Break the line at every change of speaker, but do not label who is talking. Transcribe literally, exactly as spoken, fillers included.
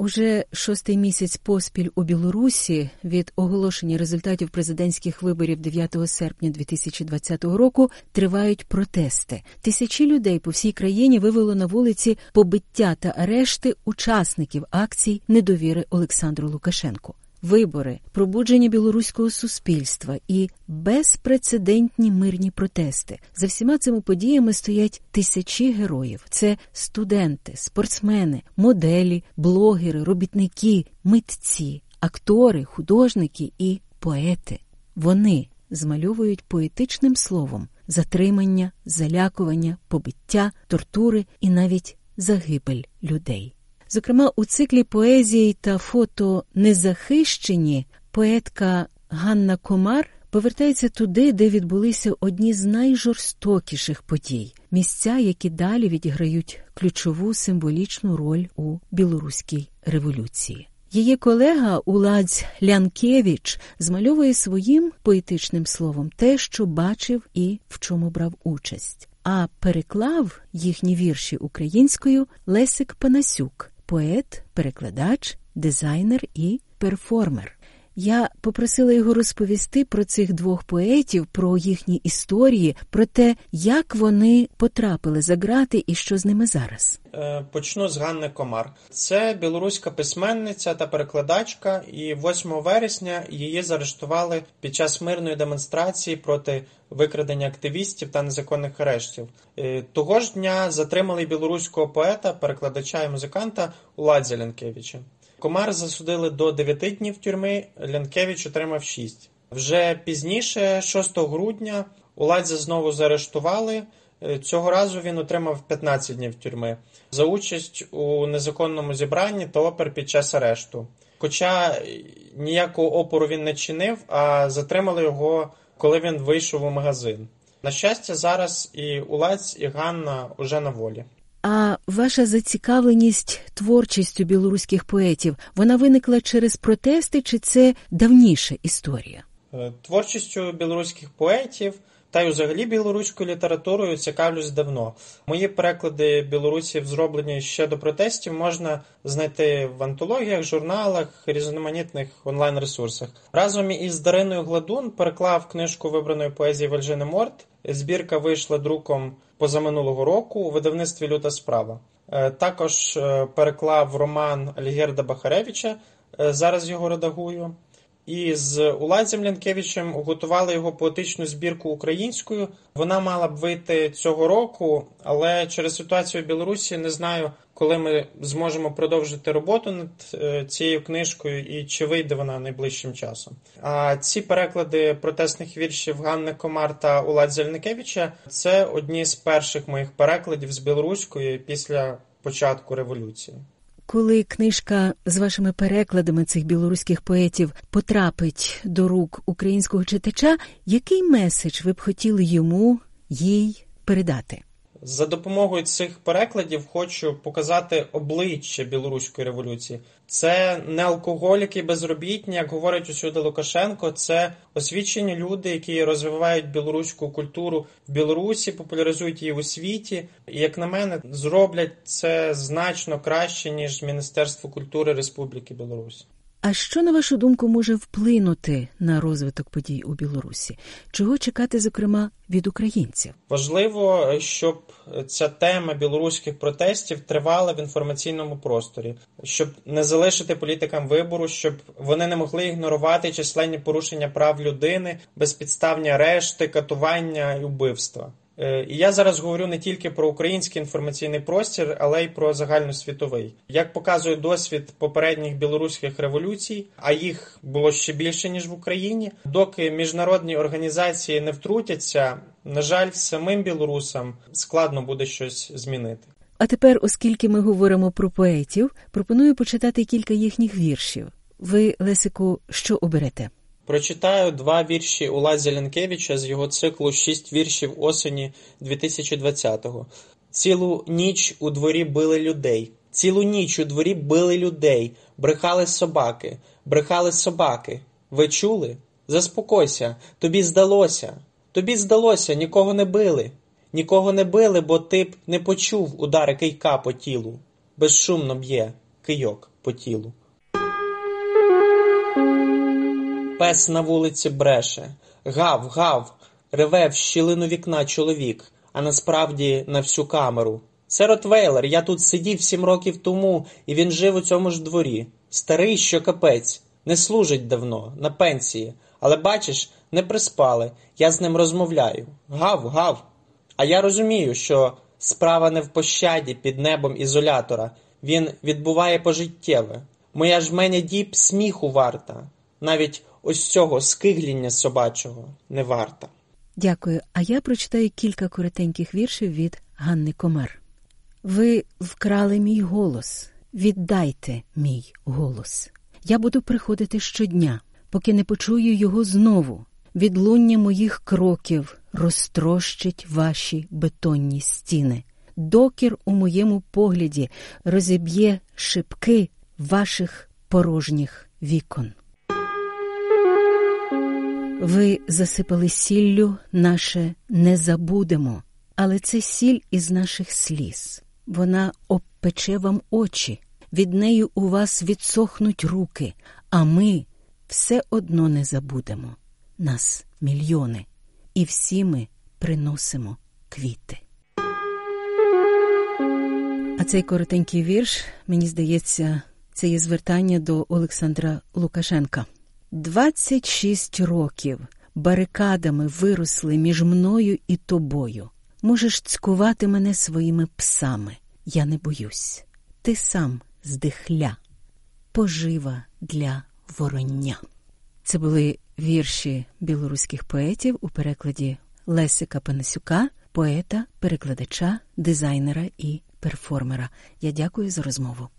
Уже шостий місяць поспіль у Білорусі від оголошення результатів президентських виборів дев'ятого серпня дві тисячі двадцятого року тривають протести. Тисячі людей по всій країні вивело на вулиці побиття та арешти учасників акцій недовіри Олександру Лукашенку. Вибори, пробудження білоруського суспільства і безпрецедентні мирні протести. За всіма цими подіями стоять тисячі героїв. Це студенти, спортсмени, моделі, блогери, робітники, митці, актори, художники і поети. Вони змальовують поетичним словом затримання, залякування, побиття, тортури і навіть загибель людей. Зокрема, у циклі поезії та фото «Незахищені» поетка Ганна Комар повертається туди, де відбулися одні з найжорстокіших подій. Місця, які далі відіграють ключову символічну роль у білоруській революції. Її колега Уладзь Лянкевич змальовує своїм поетичним словом те, що бачив і в чому брав участь. А переклав їхні вірші українською Лесик Панасюк, поет, перекладач, дизайнер і перформер. Я попросила його розповісти про цих двох поетів, про їхні історії, про те, як вони потрапили за ґрати і що з ними зараз.
Почну з Ганни Комар. Це білоруська письменниця та перекладачка, і восьмого вересня її заарештували під час мирної демонстрації проти викрадення активістів та незаконних арештів. Того ж дня затримали білоруського поета, перекладача і музиканта Уладзя Лянкевича. Комар засудили до дев'яти днів тюрми, Лянкевич отримав шість. Вже пізніше, шостого грудня, Уладзя знову заарештували. Цього разу він отримав п'ятнадцять днів тюрми за участь у незаконному зібранні та опір під час арешту. Хоча ніякого опору він не чинив, а затримали його, коли він вийшов у магазин. На щастя, зараз і Уладзь, і Ганна уже на волі.
А ваша зацікавленість творчістю білоруських поетів, вона виникла через протести, чи це давніша історія?
Творчістю білоруських поетів та й взагалі білоруською літературою цікавлюсь давно. Мої переклади білорусів, зроблені ще до протестів, можна знайти в антологіях, журналах, різноманітних онлайн-ресурсах. Разом із Дариною Гладун переклав книжку вибраної поезії Вальжини Морт. Збірка вийшла друком позаминулого року у видавництві «Люта справа». Також переклав роман Альгерда Бахаревича, зараз його редагую. І з Уладзем Лянкевичем готували його поетичну збірку українською. Вона мала б вийти цього року, але через ситуацію в Білорусі не знаю, коли ми зможемо продовжити роботу над цією книжкою і чи вийде вона найближчим часом. А ці переклади протестних віршів Ганни Комар та Уладзя Лянкевича – це одні з перших моїх перекладів з білоруської після початку революції.
Коли книжка з вашими перекладами цих білоруських поетів потрапить до рук українського читача, який меседж ви б хотіли йому, їй передати?
За допомогою цих перекладів хочу показати обличчя білоруської революції. Це не алкоголіки, безробітні, як говорить усюди Лукашенко, це освічені люди, які розвивають білоруську культуру в Білорусі, популяризують її у світі. І, як на мене, зроблять це значно краще, ніж Міністерство культури Республіки Білорусь.
А що, на вашу думку, може вплинути на розвиток подій у Білорусі? Чого чекати, зокрема, від українців?
Важливо, щоб ця тема білоруських протестів тривала в інформаційному просторі, щоб не залишити політикам вибору, щоб вони не могли ігнорувати численні порушення прав людини, безпідставні арешти, катування і вбивства. І я зараз говорю не тільки про український інформаційний простір, але й про загальносвітовий. Як показує досвід попередніх білоруських революцій, а їх було ще більше, ніж в Україні, доки міжнародні організації не втрутяться, на жаль, самим білорусам складно буде щось змінити.
А тепер, оскільки ми говоримо про поетів, пропоную почитати кілька їхніх віршів. Ви, Лесику, що оберете?
Прочитаю два вірші Уладзя Лянкевича з його циклу «Шість віршів осені дві тисячі двадцятого. Цілу ніч у дворі били людей. Цілу ніч у дворі били людей. Брехали собаки. Брехали собаки. Ви чули? Заспокойся. Тобі здалося. Тобі здалося, нікого не били. Нікого не били, бо ти б не почув удари кийка по тілу. Безшумно б'є. кийок по тілу. Пес на вулиці бреше. Гав, гав, реве в щілину вікна чоловік, а насправді на всю камеру. Це Ротвейлер, я тут сидів сім років тому, і він жив у цьому ж дворі. Старий, що капець, не служить давно, на пенсії. Але бачиш, не приспали, я з ним розмовляю. Гав, гав. А я розумію, що справа не в пощаді під небом ізолятора. Він відбуває пожиттєве. Моя жменя діб сміху варта. Навіть ось цього скигління собачого не варта.
Дякую. А я прочитаю кілька коротеньких віршів від Ганни Комар. Ви вкрали мій голос. Віддайте мій голос. Я буду приходити щодня, поки не почую його знову. Відлуння моїх кроків розтрощить ваші бетонні стіни. Докір у моєму погляді розіб'є шибки ваших порожніх вікон. Ви засипали сіллю наше «не забудемо», але це сіль із наших сліз. Вона обпече вам очі, від неї у вас відсохнуть руки, а ми все одно не забудемо. Нас мільйони, і всі ми приносимо квіти. А цей коротенький вірш, мені здається, це є звертання до Олександра Лукашенка. «Двадцять шість років барикадами виросли між мною і тобою. Можеш цькувати мене своїми псами. Я не боюсь. Ти сам здихля. Пожива для вороння». Це були вірші білоруських поетів у перекладі Лесика Панасюка, поета, перекладача, дизайнера і перформера. Я дякую за розмову.